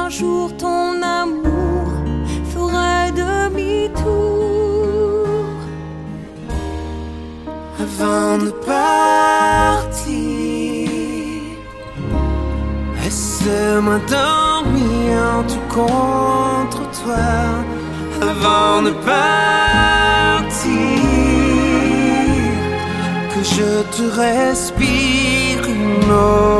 jour ton amour ferait demi-tour. Avant de partir, laisse-moi dormir en tout contre toi. Avant de partir, que je te respire une autre.